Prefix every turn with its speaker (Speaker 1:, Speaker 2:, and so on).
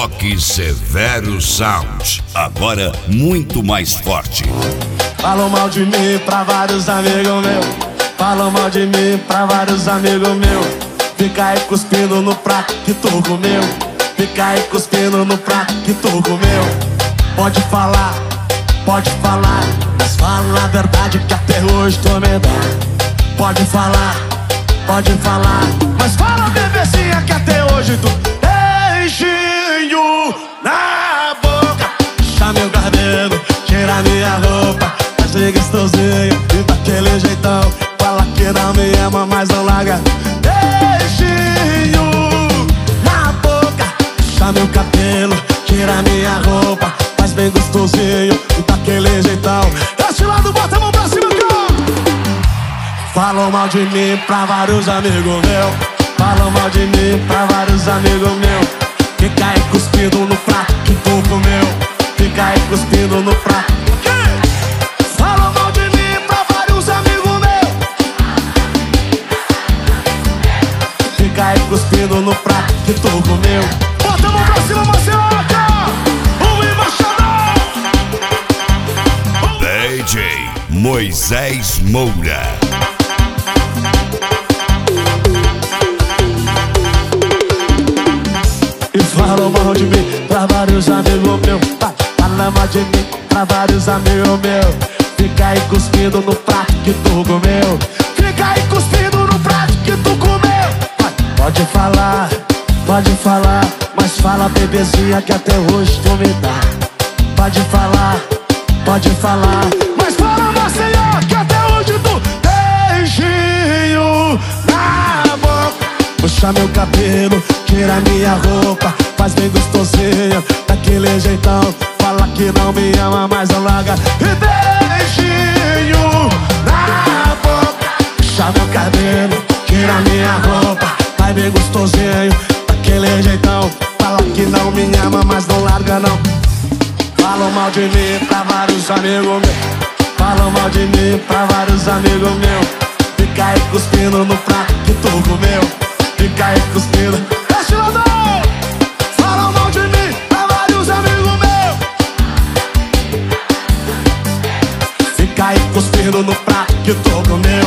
Speaker 1: Rock Severo Sound, agora muito mais forte.
Speaker 2: Falam mal de mim pra vários amigos meus. Falam mal de mim pra vários amigos meus. Fica aí cuspindo no prato que tu comeu. Fica aí cuspindo no prato que tu comeu. Pode falar, mas fala a verdade que até hoje tu me dá. Pode falar, mas fala bebezinha que até hoje tu beijinho na boca. Puxa meu cabelo, tira minha roupa, faz bem gostosinho e daquele jeitão. Fala que não me ama, mas não larga. Beijinho na boca, puxa meu cabelo, tira minha roupa, faz bem gostosinho e daquele jeitão. Desse lado, bota a mão pra cima, cara. Falam mal de mim pra vários amigos meus. Falam mal de mim pra vários amigos meus. Fica aí cuspindo no prato que tu comeu. Fica aí cuspindo no prato. Falam mal de mim pra vários amigos meus. Fica aí cuspindo no prato que tu comeu. Bota a mão pra cima, Marceloca! O embaixador!
Speaker 1: DJ Moisés Moura.
Speaker 2: E falam mal de mim pra vários amigos meus. Fala mal de mim pra vários amigos meus. Fica aí cuspindo no prato que tu comeu. Fica aí cuspindo no prato que tu comeu. Pode falar, mas fala bebezinha que até hoje tu me dá. Pode falar, mas fala Maceió que até hoje tu beijinho na boca. Puxa meu cabelo, tira minha roupa, faz bem gostosinho daquele jeitão. Fala que não me ama, mas não larga. E beijinho na boca. Puxa meu cabelo, tira minha roupa, faz bem gostosinho daquele jeitão. Fala que não me ama, mas não larga não. Falam mal de mim pra vários amigos meus. Falam mal de mim pra vários amigos meus. Fica aí cuspindo no prato que tu comeu. Fica aí cuspindo. Estilador! Falam mal de mim pra vários amigos meus. Fica aí cuspindo no prato que tu comeu.